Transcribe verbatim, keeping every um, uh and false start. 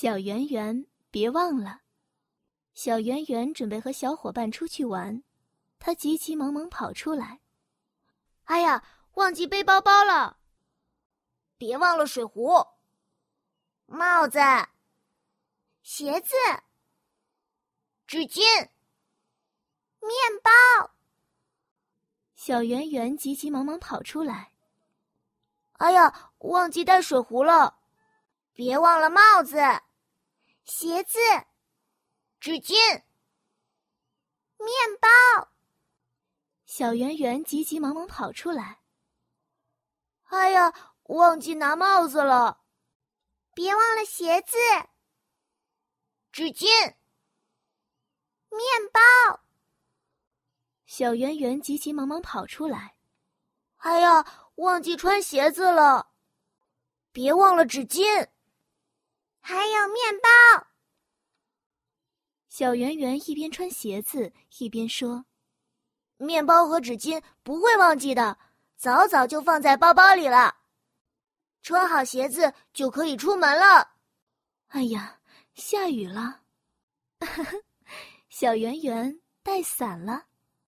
小圆圆，别忘了。小圆圆准备和小伙伴出去玩，他急急忙忙跑出来。 哎呀，忘记背包包了！别忘了水壶、帽子、鞋子、纸巾、面包。 小圆圆急急忙忙跑出来。 哎呀，忘记带水壶了！别忘了帽子、鞋子、纸巾、面包。 小圆圆急急忙忙跑出来。 哎呀，忘记拿帽子了！别忘了鞋子、纸巾、面包。 小圆圆急急忙忙跑出来。 哎呀，忘记穿鞋子了！别忘了纸巾，还有面包。 小圆圆一边穿鞋子一边说：“ 面包和纸巾不会忘记的，早早就放在包包里了。穿好鞋子就可以出门了。” 哎呀，下雨了！小圆圆带伞了。